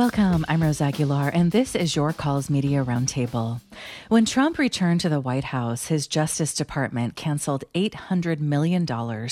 Welcome, I'm Rose Aguilar, and this is Your Calls Media Roundtable. When Trump returned to the White House, his Justice Department canceled $800 million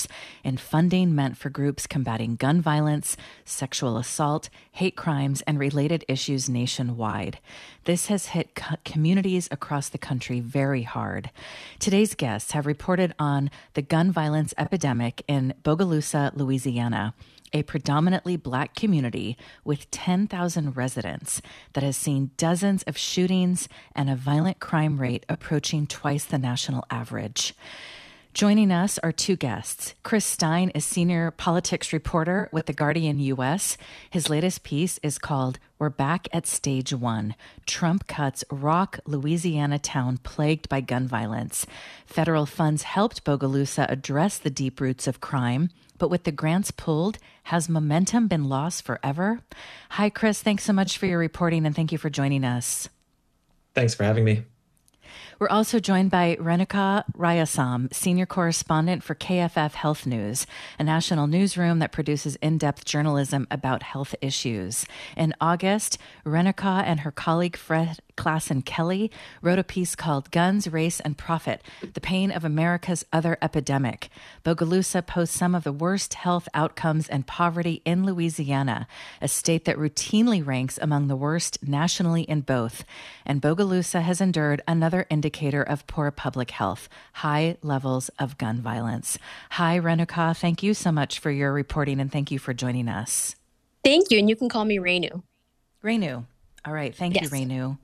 in funding meant for groups combating gun violence, sexual assault, hate crimes, and related issues nationwide. This has hit communities across the country very hard. Today's guests have reported on the gun violence epidemic in Bogalusa, Louisiana, a predominantly Black community with 10,000 residents that has seen dozens of shootings and a violent crime rate approaching twice the national average. Joining us are two guests. Chris Stein is senior politics reporter with The Guardian U.S. His latest piece is called "We're Back at Stage One: Trump Cuts Rock Louisiana Town Plagued by Gun Violence." Federal funds helped Bogalusa address the deep roots of crime, but with the grants pulled, has momentum been lost forever? Hi, Chris. Thanks so much for your reporting, and thank you for joining us. Thanks for having me. We're also joined by Renuka Rayasam, senior correspondent for KFF Health News, a national newsroom that produces in-depth journalism about health issues. In August, Renuka and her colleague Fred Klassen Kelly wrote a piece called "Guns, Race, and Profit: The Pain of America's Other Epidemic." Bogalusa posts some of the worst health outcomes and poverty in Louisiana, a state that routinely ranks among the worst nationally in both. And Bogalusa has endured another indicator of poor public health: high levels of gun violence. Hi, Renuka. Thank you so much for your reporting, and thank you for joining us. Thank you, and you can call me Renu. Renu. All right. Thank Yes. you, Renu.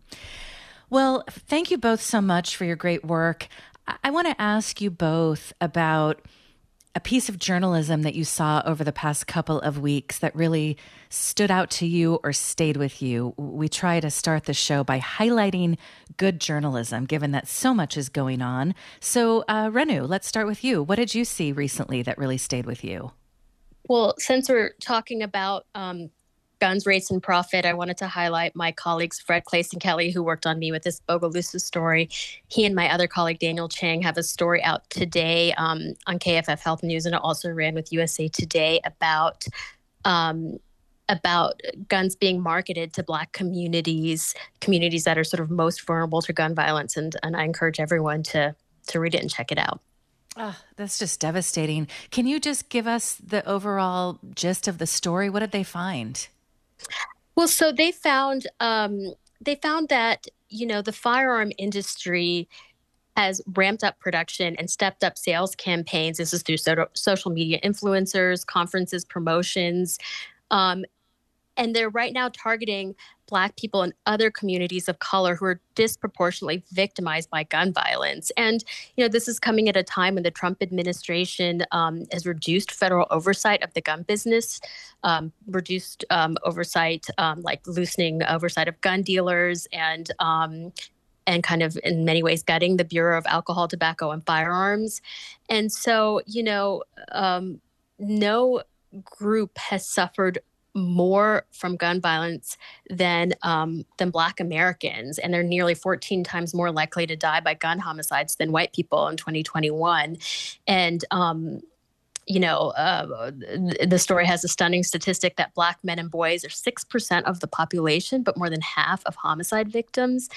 Well, thank you both so much for your great work. I want to ask you both about a piece of journalism that you saw over the past couple of weeks that really stood out to you or stayed with you. We try to start the show by highlighting good journalism, given that so much is going on. So, Renu, let's start with you. What did you see recently that really stayed with you? Well, since we're talking about guns, race, and profit, I wanted to highlight my colleagues, Fred Klassen Kelly, who worked on me with this Bogalusa story. He and my other colleague, Daniel Chang, have a story out today on KFF Health News, and it also ran with USA Today about guns being marketed to Black communities that are sort of most vulnerable to gun violence. And I encourage everyone to read it and check it out. Oh, that's just devastating. Can you just give us the overall gist of the story? What did they find? Well, so they found that, the firearm industry has ramped up production and stepped up sales campaigns. This is through social media influencers, conferences, promotions. And they're right now targeting Black people and other communities of color who are disproportionately victimized by gun violence. And, this is coming at a time when the Trump administration has reduced federal oversight of the gun business, reduced oversight, like loosening oversight of gun dealers and kind of in many ways gutting the Bureau of Alcohol, Tobacco, and Firearms. And so, no group has suffered more from gun violence than Black Americans, and they're nearly 14 times more likely to die by gun homicides than white people in 2021. And the story has a stunning statistic that Black men and boys are 6% of the population, but more than half of homicide victims.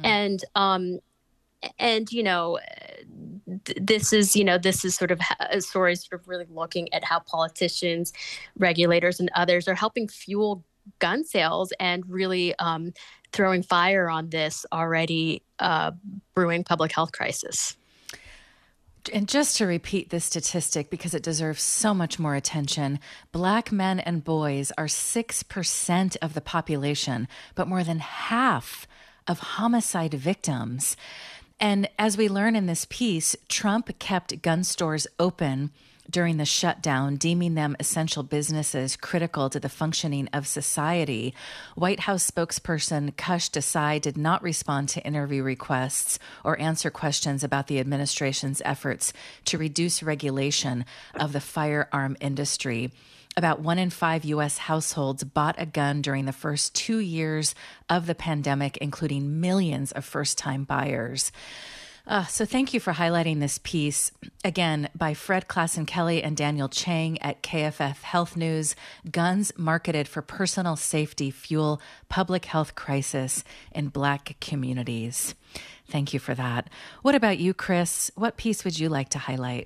This is sort of a story sort of really looking at how politicians, regulators, and others are helping fuel gun sales and really throwing fire on this already brewing public health crisis. And just to repeat this statistic, because it deserves so much more attention, Black men and boys are 6% of the population, but more than half of homicide victims. And as we learn in this piece, Trump kept gun stores open during the shutdown, deeming them essential businesses critical to the functioning of society. White House spokesperson Kush Desai did not respond to interview requests or answer questions about the administration's efforts to reduce regulation of the firearm industry. About 1 in 5 U.S. households bought a gun during the first 2 years of the pandemic, including millions of first-time buyers. So thank you for highlighting this piece, again, by Fred Klassen-Kelly and Daniel Chang at KFF Health News. Guns marketed for personal safety fuel public health crisis in Black communities. Thank you for that. What about you, Chris? What piece would you like to highlight?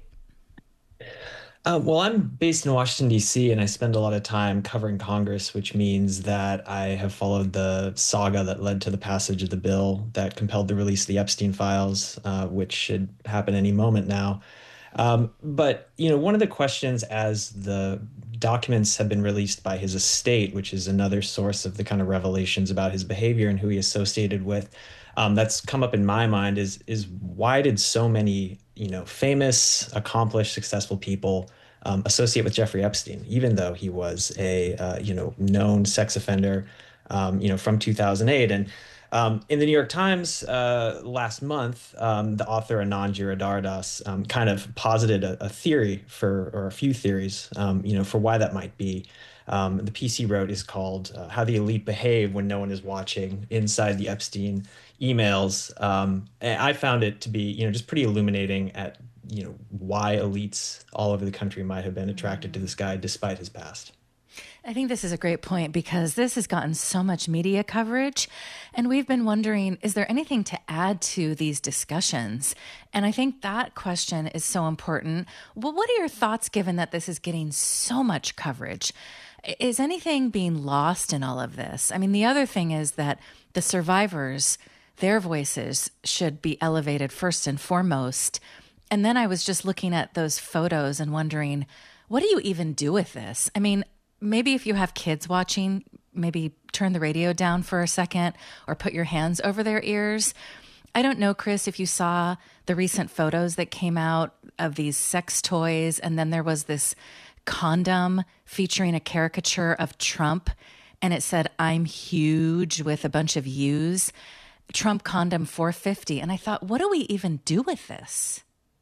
Well, I'm based in Washington, D.C., and I spend a lot of time covering Congress, which means that I have followed the saga that led to the passage of the bill that compelled the release of the Epstein files, which should happen any moment now. But, one of the questions as the documents have been released by his estate, which is another source of the kind of revelations about his behavior and who he associated with, that's come up in my mind is why did so many, famous, accomplished, successful people associate with Jeffrey Epstein, even though he was a, known sex offender, from 2008. And in the New York Times last month, the author Anand Giridharadas kind of posited a theory or a few theories, for why that might be. The piece he wrote is called "How the Elite Behave When No One Is Watching: Inside the Epstein Emails." And I found it to be, just pretty illuminating at, why elites all over the country might have been attracted to this guy despite his past. I think this is a great point because this has gotten so much media coverage, and we've been wondering, is there anything to add to these discussions? And I think that question is so important. Well, what are your thoughts given that this is getting so much coverage? Is anything being lost in all of this? I mean, the other thing is that the survivors, their voices should be elevated first and foremost. And then I was just looking at those photos and wondering, what do you even do with this? I mean, maybe if you have kids watching, maybe turn the radio down for a second or put your hands over their ears. I don't know, Chris, if you saw the recent photos that came out of these sex toys, and then there was this condom featuring a caricature of Trump, and it said, "I'm huge," with a bunch of U's. Trump condom 450. And I thought, what do we even do with this?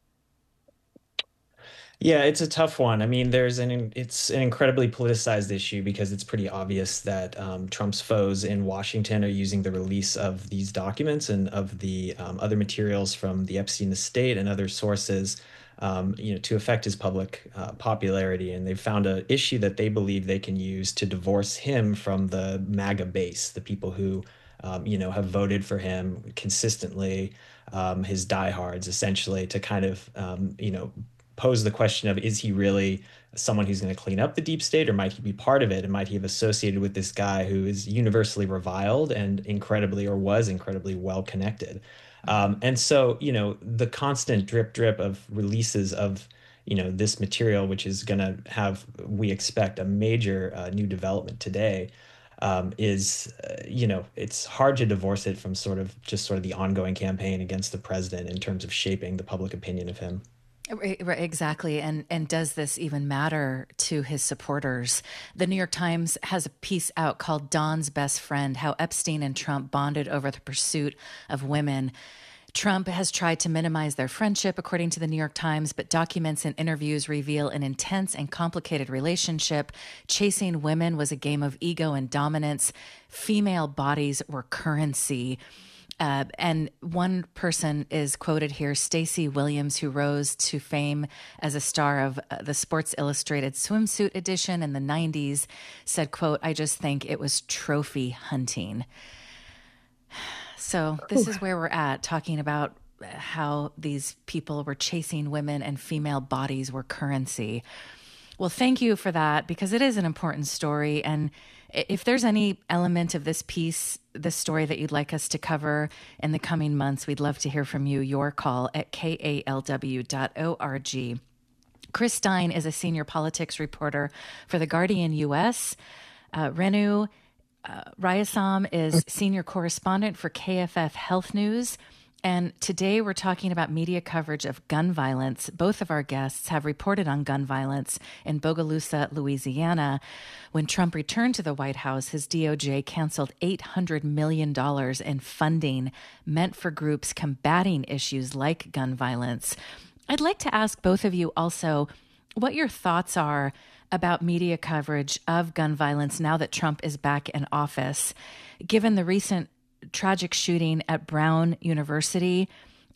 Yeah, it's a tough one. I mean, it's an incredibly politicized issue because it's pretty obvious that Trump's foes in Washington are using the release of these documents and of the other materials from the Epstein estate and other sources, to affect his public popularity. And they've found an issue that they believe they can use to divorce him from the MAGA base, the people who, have voted for him consistently, his diehards, essentially, to kind of, pose the question of, is he really someone who's going to clean up the deep state, or might he be part of it? And might he have associated with this guy who is universally reviled and was incredibly well connected? And so, the constant drip of releases of, this material, which is going to have, we expect, a major new development today, it's hard to divorce it from sort of the ongoing campaign against the president in terms of shaping the public opinion of him. Right, exactly. And does this even matter to his supporters? The New York Times has a piece out called "Don's Best Friend: How Epstein and Trump Bonded Over the Pursuit of Women." Trump has tried to minimize their friendship, according to the New York Times, but documents and interviews reveal an intense and complicated relationship. Chasing women was a game of ego and dominance. Female bodies were currency. And one person is quoted here, Stacey Williams, who rose to fame as a star of the Sports Illustrated swimsuit edition in the 90s, said, quote, "I just think it was trophy hunting." So this is where we're at, talking about how these people were chasing women and female bodies were currency. Well, thank you for that, because it is an important story. And if there's any element of this piece, this story that you'd like us to cover in the coming months, we'd love to hear from you. Your call at kalw.org. Chris Stein is a senior politics reporter for The Guardian U.S. Renu Rayasam is senior correspondent for KFF Health News. And today we're talking about media coverage of gun violence. Both of our guests have reported on gun violence in Bogalusa, Louisiana. When Trump returned to the White House, his DOJ canceled $800 million in funding meant for groups combating issues like gun violence. I'd like to ask both of you also what your thoughts are about media coverage of gun violence now that Trump is back in office, given the recent tragic shooting at Brown University.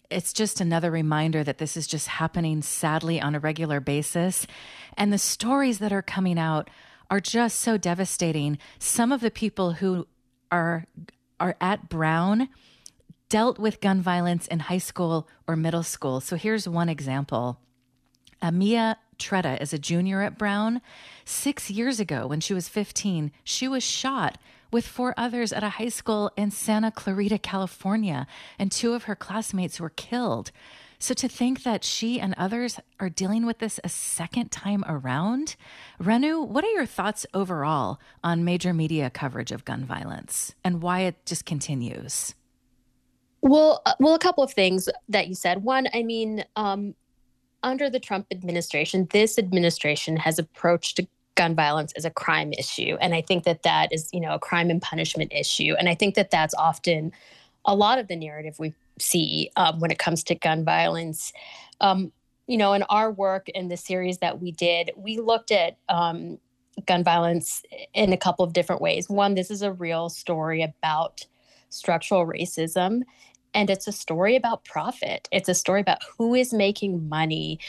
it's just another reminder that this is just happening sadly on a regular basis. And the stories that are coming out are just so devastating. Some of the people who are at Brown dealt with gun violence in high school or middle school. So here's one example. Amia Tretta is a junior at Brown. 6 years ago, when she was 15, she was shot with 4 others at a high school in Santa Clarita, California, and 2 of her classmates were killed. So to think that she and others are dealing with this a second time around, Renu, what are your thoughts overall on major media coverage of gun violence and why it just continues? Well, a couple of things that you said. One, I mean, under the Trump administration, this administration has approached gun violence as a crime issue. And I think that is, a crime and punishment issue. And I think that that's often a lot of the narrative we see when it comes to gun violence. In our work in the series that we did, we looked at gun violence in a couple of different ways. One, this is a real story about structural racism. And it's a story about profit. It's a story about who is making money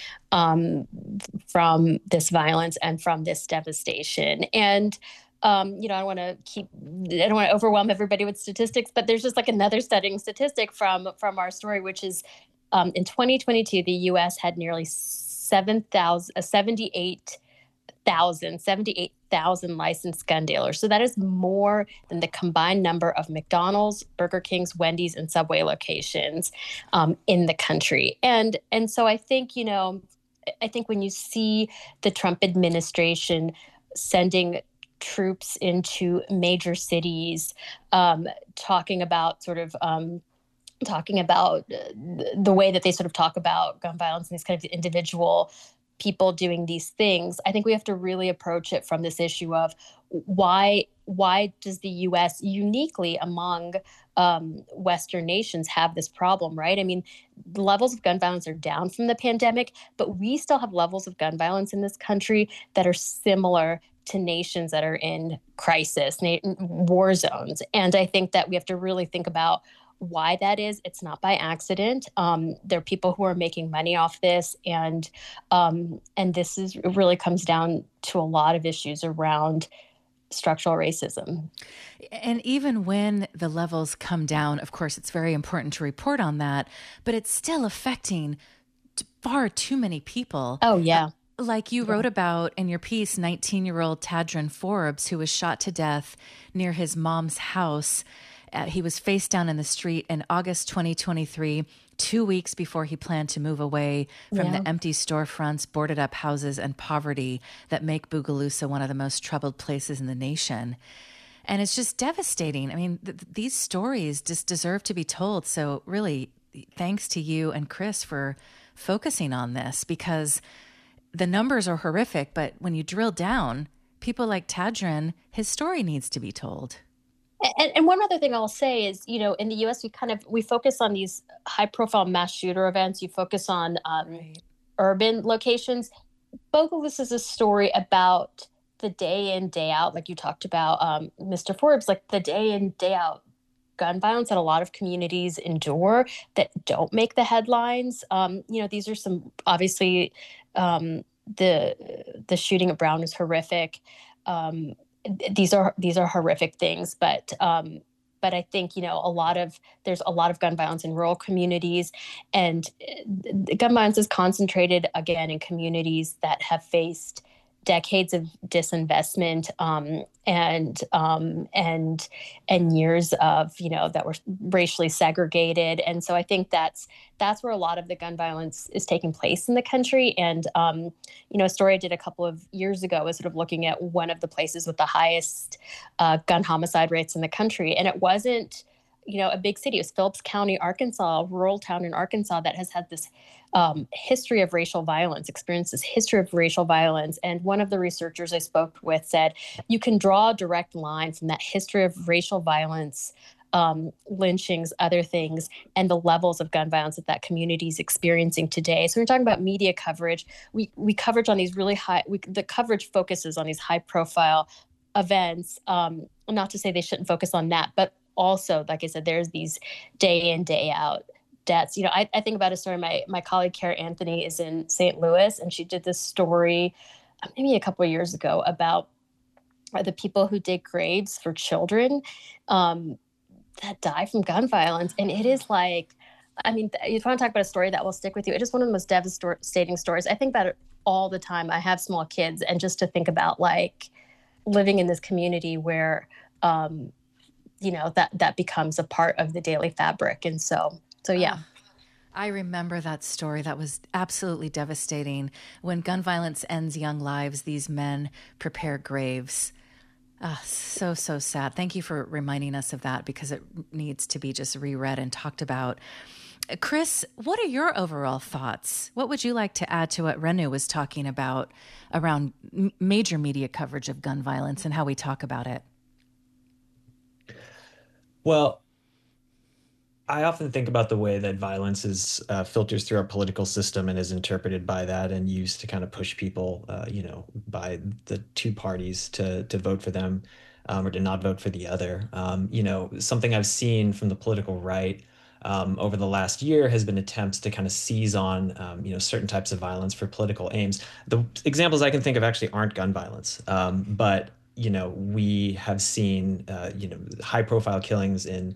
from this violence and from this devastation. And, I don't want to overwhelm everybody with statistics, but there's just like another stunning statistic from our story, which is in 2022, the U.S. had nearly 78,000 licensed gun dealers. So that is more than the combined number of McDonald's, Burger King's, Wendy's, and Subway locations in the country. And so I think, when you see the Trump administration sending troops into major cities, talking about the way that they sort of talk about gun violence and these kind of individual people doing these things, I think we have to really approach it from this issue of why does the U.S. uniquely among Western nations have this problem, right? I mean, the levels of gun violence are down from the pandemic, but we still have levels of gun violence in this country that are similar to nations that are in crisis, war zones. And I think that we have to really think about why that is. It's not by accident. There are people who are making money off this, and this really comes down to a lot of issues around structural racism. And even when the levels come down, of course, it's very important to report on that, but it's still affecting far too many people. Oh, yeah. Like you wrote about in your piece, 19-year-old Tadron Forbes, who was shot to death near his mom's house. He was face down in the street in August 2023, 2 weeks before he planned to move away from the empty storefronts, boarded up houses, and poverty that make Bogalusa one of the most troubled places in the nation. And it's just devastating. I mean, these stories just deserve to be told. So really, thanks to you and Chris for focusing on this, because the numbers are horrific. But when you drill down, people like Tadron, his story needs to be told. And one other thing I'll say is, in the U.S., we focus on these high-profile mass shooter events. You focus on urban locations. Bogalusa is a story about the day in, day out, like you talked about, Mr. Forbes, like the day in, day out gun violence that a lot of communities endure that don't make the headlines. These are some, obviously, the shooting at Brown is horrific. These are horrific things, but I think there's a lot of gun violence in rural communities, and gun violence is concentrated again in communities that have faced decades of disinvestment and years of that were racially segregated. And so I think that's where a lot of the gun violence is taking place in the country. And a story I did a couple of years ago was sort of looking at one of the places with the highest gun homicide rates in the country, and it wasn't a big city. It was Phillips County, Arkansas, a rural town in Arkansas that has had this history of racial violence, experienced this history of racial violence. And one of the researchers I spoke with said, you can draw a direct line from that history of racial violence, lynchings, other things, and the levels of gun violence that community is experiencing today. So we're talking about media coverage. We coverage on these really the coverage focuses on these high profile events. Not to say they shouldn't focus on that, but also, like I said, there's these day in, day out deaths. I think about a story. My colleague Kara Anthony is in St. Louis, and she did this story maybe a couple of years ago about the people who dig graves for children um, that die from gun violence. And it is like, I mean, if you want to talk about a story that will stick with you, it is one of the most devastating stories. I think about it all the time. I have small kids, and just to think about like living in this community where, that becomes a part of the daily fabric. And so yeah. I remember that story. That was absolutely devastating. When gun violence ends young lives, these men prepare graves. So sad. Thank you for reminding us of that, because it needs to be just reread and talked about. Chris, what are your overall thoughts? What would you like to add to what Renu was talking about around major media coverage of gun violence and how we talk about it? Well, I often think about the way that violence is filters through our political system and is interpreted by that and used to kind of push people, by the two parties to vote for them, or to not vote for the other. Something I've seen from the political right over the last year has been attempts to kind of seize on, certain types of violence for political aims. The examples I can think of actually aren't gun violence, but we have seen, high-profile killings in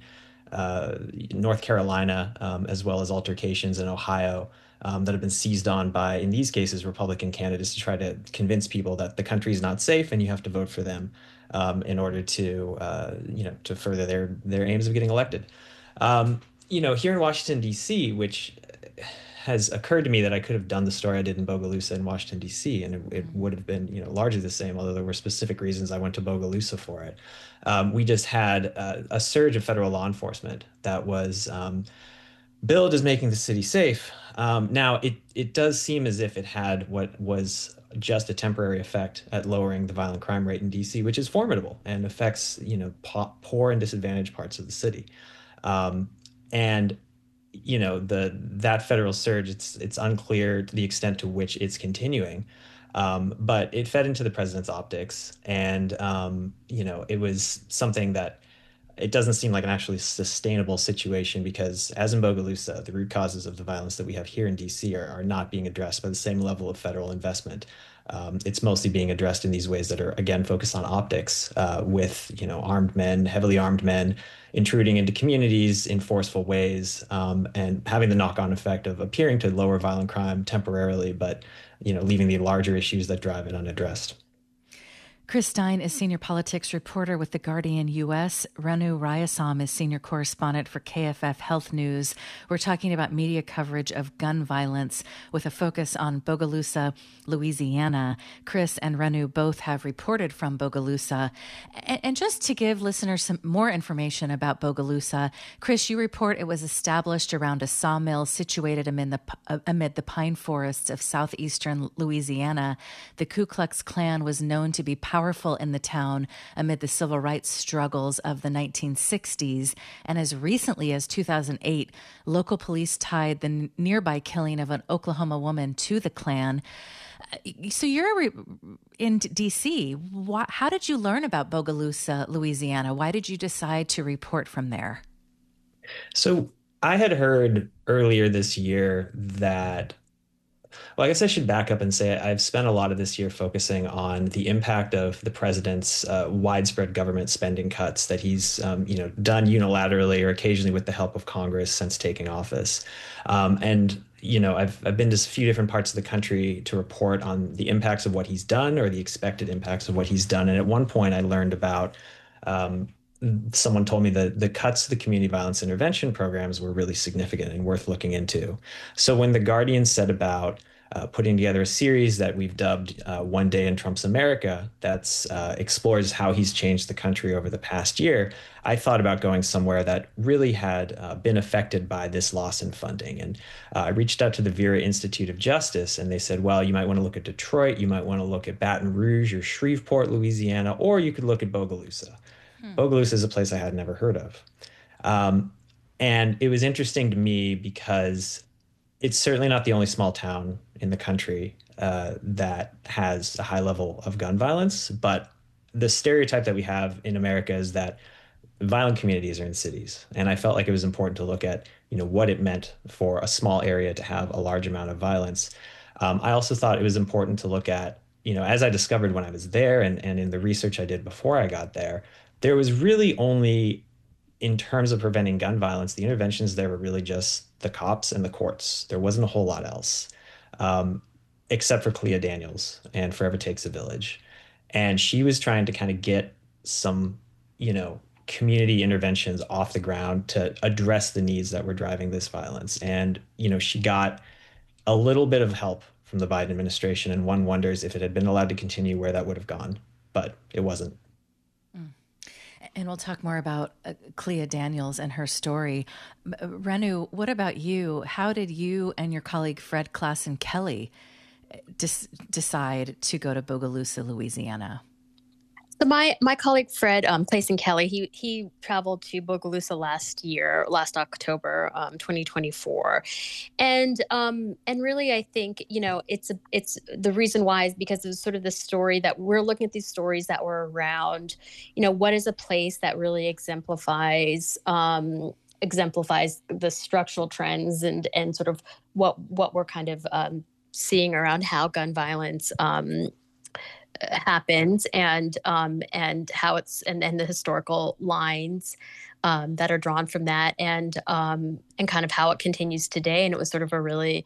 North Carolina, as well as altercations in Ohio, that have been seized on by, in these cases, Republican candidates to try to convince people that the country is not safe and you have to vote for them in order to further their aims of getting elected. Here in Washington, D.C., which has occurred to me that I could have done the story I did in Bogalusa in Washington, D.C., and it would have been, largely the same, although there were specific reasons I went to Bogalusa for it. We just had a surge of federal law enforcement that was billed as making the city safe. Now, it does seem as if it had what was just a temporary effect at lowering the violent crime rate in D.C., which is formidable and affects, poor and disadvantaged parts of the city. And that federal surge, it's unclear to the extent to which it's continuing, but it fed into the president's optics, and it was something that it doesn't seem like an actually sustainable situation, because as in Bogalusa, the root causes of the violence that we have here in DC are not being addressed by the same level of federal investment. It's mostly being addressed in these ways that are, again, focused on optics, with, armed men, heavily armed men intruding into communities in forceful ways, and having the knock-on effect of appearing to lower violent crime temporarily, but, leaving the larger issues that drive it unaddressed. Chris Stein is senior politics reporter with The Guardian U.S. Renu Rayasam is senior correspondent for KFF Health News. We're talking about media coverage of gun violence with a focus on Bogalusa, Louisiana. Chris and Renu both have reported from Bogalusa. And just to give listeners some more information about Bogalusa, Chris, you report it was established around a sawmill situated amid the pine forests of southeastern Louisiana. The Ku Klux Klan was known to be powerful in the town amid the civil rights struggles of the 1960s. And as recently as 2008, local police tied the nearby killing of an Oklahoma woman to the Klan. So you're in D.C. How did you learn about Bogalusa, Louisiana? Why did you decide to report from there? So I had heard earlier this year that, well, I guess I should back up and say I've spent a lot of this year focusing on the impact of the president's widespread government spending cuts that he's, done unilaterally or occasionally with the help of Congress since taking office. I've been to a few different parts of the country to report on the impacts of what he's done or the expected impacts of what he's done. And at one point, I learned about someone told me that the cuts to the community violence intervention programs were really significant and worth looking into. So when The Guardian set about putting together a series that we've dubbed One Day in Trump's America that explores how he's changed the country over the past year, I thought about going somewhere that really had been affected by this loss in funding. And I reached out to the Vera Institute of Justice, and they said, well, you might want to look at Detroit, you might want to look at Baton Rouge or Shreveport, Louisiana, or you could look at Bogalusa. Bogalusa is a place I had never heard of. And it was interesting to me because it's certainly not the only small town in the country that has a high level of gun violence, but the stereotype that we have in America is that violent communities are in cities. And I felt like it was important to look at, what it meant for a small area to have a large amount of violence. I also thought it was important to look at, as I discovered when I was there and in the research I did before I got there was really only, in terms of preventing gun violence, the interventions there were really just the cops and the courts. There wasn't a whole lot else, um, except for Clea Daniels and Forever Takes a Village. And she was trying to kind of get some, community interventions off the ground to address the needs that were driving this violence. And, she got a little bit of help from the Biden administration. And one wonders if it had been allowed to continue, where that would have gone. But it wasn't. And we'll talk more about Clea Daniels and her story. Renu, what about you? How did you and your colleague Fred Klassen Kelly decide to go to Bogalusa, Louisiana? So my colleague Fred Clayson Kelly, he traveled to Bogalusa last October, 2024, and really I think it's the reason why is because it's sort of the story that we're looking at, these stories that were around, what is a place that really exemplifies the structural trends and sort of what we're kind of seeing around how gun violence happens and how it's and the historical lines that are drawn from that and kind of how it continues today. And it was sort of a really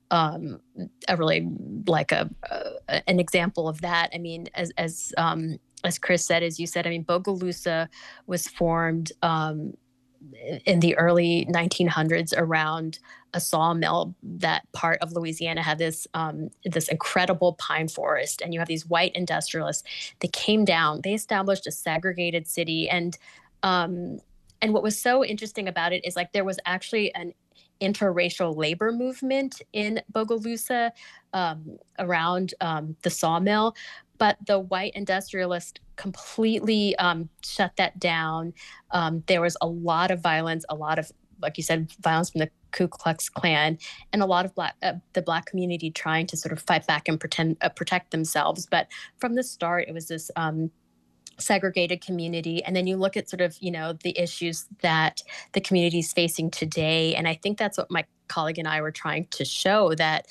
like an example of that. I mean, as Chris said, as you said, I mean, Bogalusa was formed in the early 1900s around a sawmill. That part of Louisiana had this incredible pine forest, and you have these white industrialists. They came down, they established a segregated city, and what was so interesting about it is like there was actually an interracial labor movement in Bogalusa around the sawmill. But the white industrialists completely shut that down. There was a lot of violence, a lot of, like you said, violence from the Ku Klux Klan, and a lot of the Black community trying to sort of fight back and protect themselves. But from the start, it was this segregated community. And then you look at sort of, the issues that the community is facing today. And I think that's what my colleague and I were trying to show, that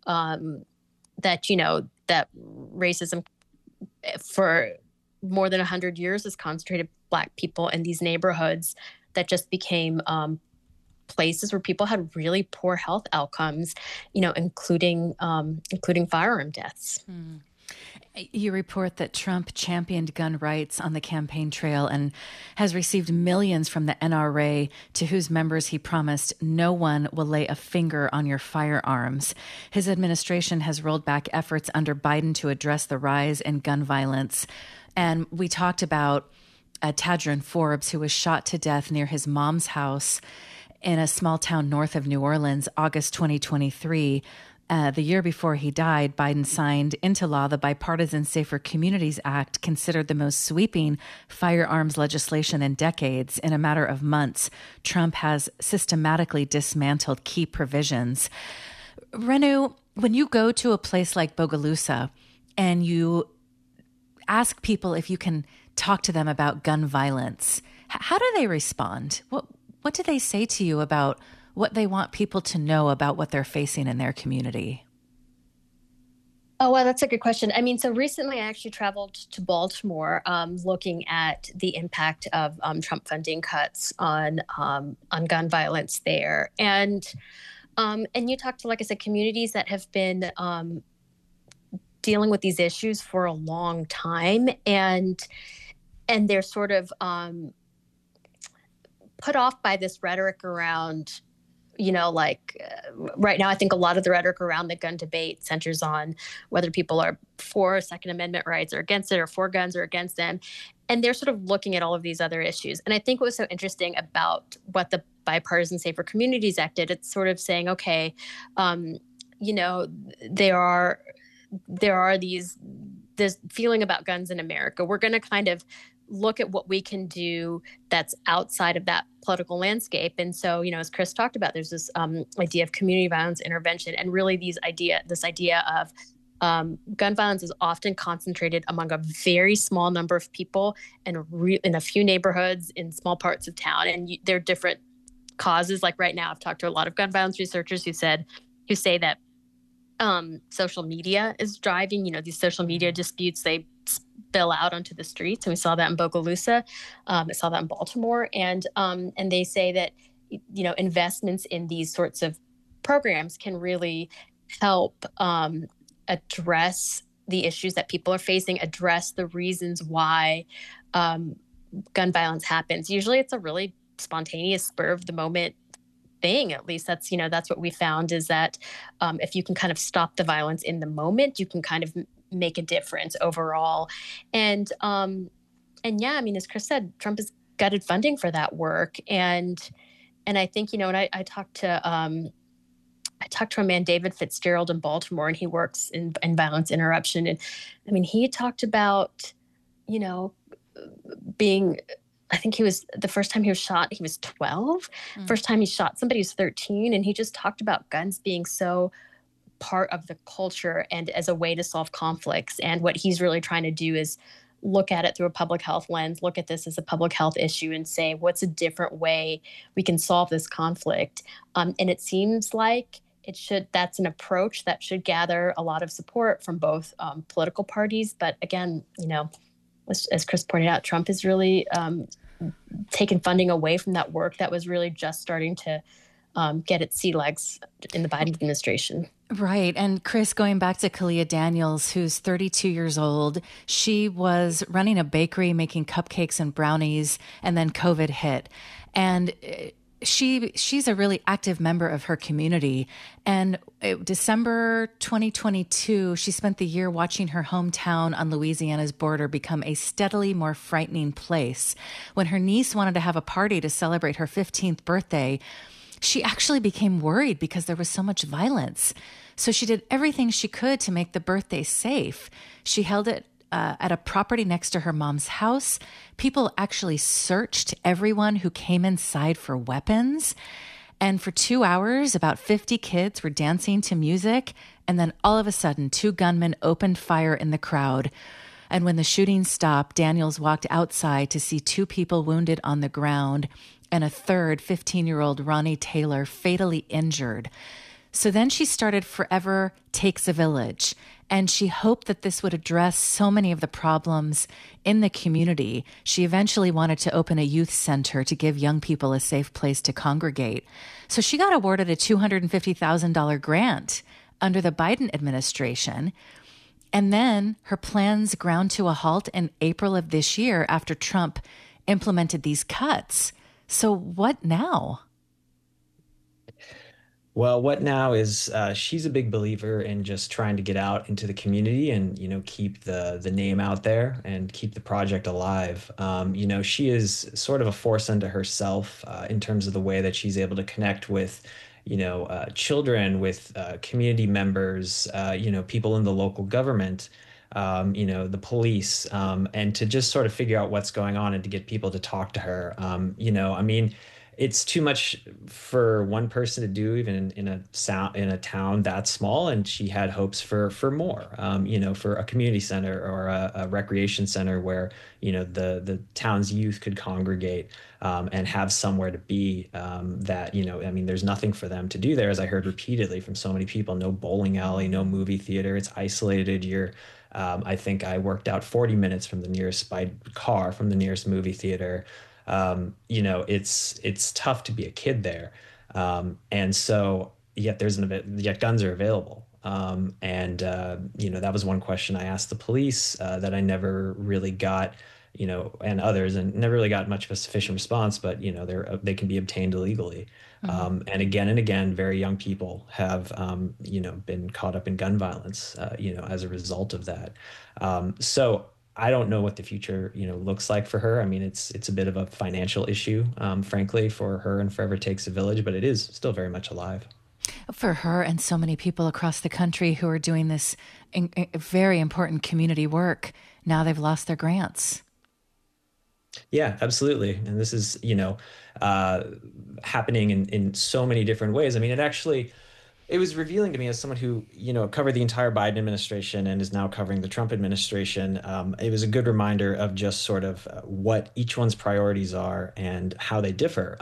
that racism for more than 100 years has concentrated Black people in these neighborhoods that just became places where people had really poor health outcomes, including firearm deaths. You report that Trump championed gun rights on the campaign trail and has received millions from the NRA, to whose members he promised no one will lay a finger on your firearms. His administration has rolled back efforts under Biden to address the rise in gun violence. And we talked about Tadron Forbes, who was shot to death near his mom's house in a small town north of New Orleans, August 2023. The year before he died, Biden signed into law the Bipartisan Safer Communities Act, considered the most sweeping firearms legislation in decades. In a matter of months, Trump has systematically dismantled key provisions. Renu, when you go to a place like Bogalusa and you ask people if you can talk to them about gun violence, how do they respond? What do they say to you about what they want people to know about what they're facing in their community? Oh, well, that's a good question. I mean, so recently I actually traveled to Baltimore, looking at the impact of Trump funding cuts on gun violence there. And you talk to, like I said, communities that have been dealing with these issues for a long time, and they're sort of put off by this rhetoric around, right now, I think a lot of the rhetoric around the gun debate centers on whether people are for Second Amendment rights or against it, or for guns or against them. And they're sort of looking at all of these other issues. And I think what was so interesting about what the Bipartisan Safer Communities Act did, it's sort of saying, okay, there are this feeling about guns in America. We're going to kind of look at what we can do that's outside of that political landscape. And so, as Chris talked about, there's this idea of community violence intervention, and really this idea of gun violence is often concentrated among a very small number of people in a few neighborhoods in small parts of town. And there are different causes. Like right now, I've talked to a lot of gun violence researchers who say that social media is driving, these social media disputes, they spill out onto the streets. And we saw that in Bogalusa. I saw that in Baltimore. And they say that, investments in these sorts of programs can really help address the issues that people are facing, address the reasons why gun violence happens. Usually it's a really spontaneous, spur of the moment thing. At least that's what we found, is that if you can kind of stop the violence in the moment, you can kind of make a difference overall. And yeah, I mean, as Chris said, Trump has gutted funding for that work. And I think, and I talked to a man, David Fitzgerald, in Baltimore, and he works in violence interruption. And I mean, he talked about, being, I think the first time he was shot, he was 12. First time he shot somebody, he was 13. And he just talked about guns being so part of the culture and as a way to solve conflicts. And what he's really trying to do is look at it through a public health lens, look at this as a public health issue and say, what's a different way we can solve this conflict? And it seems like that's an approach that should gather a lot of support from both political parties. But again, as Chris pointed out, Trump has really taken funding away from that work that was really just starting to get its sea legs in the Biden administration. Right. And Chris, going back to Kalia Daniels, who's 32 years old, she was running a bakery making cupcakes and brownies, and then COVID hit. And she's a really active member of her community. And December 2022, she spent the year watching her hometown on Louisiana's border become a steadily more frightening place. When her niece wanted to have a party to celebrate her 15th birthday, she actually became worried because there was so much violence. So she did everything she could to make the birthday safe. She held it at a property next to her mom's house. People actually searched everyone who came inside for weapons. And for 2 hours, about 50 kids were dancing to music. And then all of a sudden, 2 gunmen opened fire in the crowd. And when the shooting stopped, Daniels walked outside to see 2 people wounded on the ground and a third, 15-year-old Ronnie Taylor, fatally injured. So then she started Forever Takes a Village, and she hoped that this would address so many of the problems in the community. She eventually wanted to open a youth center to give young people a safe place to congregate. So she got awarded a $250,000 grant under the Biden administration. And then her plans ground to a halt in April of this year after Trump implemented these cuts. So what now? Well, what now is she's a big believer in just trying to get out into the community and, keep the name out there and keep the project alive. She is sort of a force unto herself in terms of the way that she's able to connect with, children, with community members, people in the local government, the police, and to just sort of figure out what's going on and to get people to talk to her. It's too much for one person to do, even in a town that small. And she had hopes for more, for a community center or a recreation center where, the town's youth could congregate and have somewhere to be. There's nothing for them to do there, as I heard repeatedly from so many people. No bowling alley, no movie theater. It's isolated. I think I worked out 40 minutes from the nearest by car from the nearest movie theater. It's tough to be a kid there. And so yet guns are available. That was one question I asked the police, that I never really got, and others, and never really got much of a sufficient response, but, they can be obtained illegally. And again, very young people have, been caught up in gun violence, as a result of that. So I don't know what the future, looks like for her. I mean, it's a bit of a financial issue, frankly, for her and Forever Takes a Village, but it is still very much alive. For her and so many people across the country who are doing this very important community work, now they've lost their grants. Yeah, absolutely. And this is, happening in so many different ways. I mean, it actually, it was revealing to me as someone who, covered the entire Biden administration and is now covering the Trump administration. It was a good reminder of just sort of what each one's priorities are and how they differ.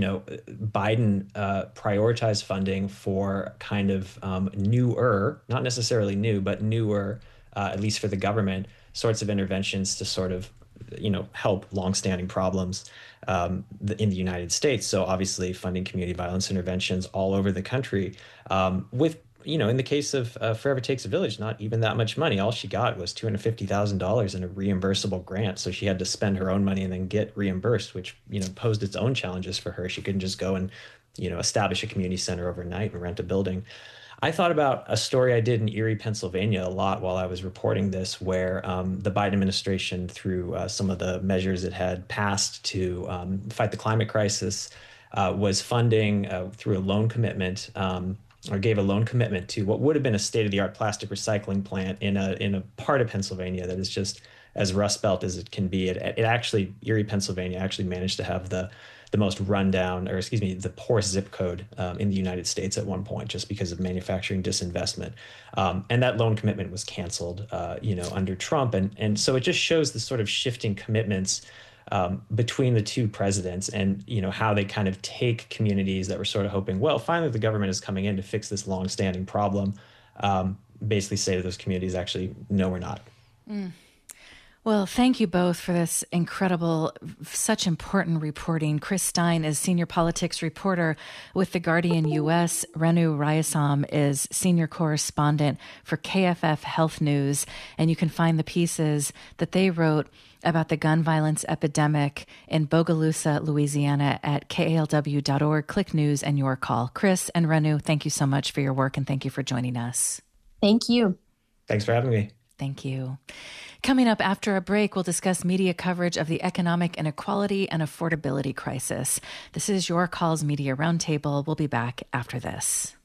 Biden prioritized funding for kind of newer, not necessarily new, but newer, at least for the government, sorts of interventions to sort of help longstanding problems in the United States. So obviously funding community violence interventions all over the country with, in the case of Forever Takes a Village, not even that much money. All she got was $250,000 in a reimbursable grant. So she had to spend her own money and then get reimbursed, which, posed its own challenges for her. She couldn't just go and, establish a community center overnight and rent a building. I thought about a story I did in Erie, Pennsylvania a lot while I was reporting this, where the Biden administration, through some of the measures it had passed to fight the climate crisis, was funding through a loan commitment, or gave a loan commitment to what would have been a state-of-the-art plastic recycling plant in a part of Pennsylvania that is just as Rust Belt as it can be. It actually, Erie, Pennsylvania, actually managed to have the most rundown, or excuse me, the poorest zip code in the United States at one point, just because of manufacturing disinvestment. And that loan commitment was canceled, under Trump. And so it just shows the sort of shifting commitments between the two presidents, and, how they kind of take communities that were sort of hoping, well, finally the government is coming in to fix this longstanding problem, basically say to those communities, actually, no, we're not. Mm. Well, thank you both for this incredible, such important reporting. Chris Stein is senior politics reporter with The Guardian U.S. Renu Rayasam is senior correspondent for KFF Health News. And you can find the pieces that they wrote about the gun violence epidemic in Bogalusa, Louisiana at KALW.org. Click News and Your Call. Chris and Renu, thank you so much for your work, and thank you for joining us. Thank you. Thanks for having me. Thank you. Coming up after a break, we'll discuss media coverage of the economic inequality and affordability crisis. This is Your Call's Media Roundtable. We'll be back after this.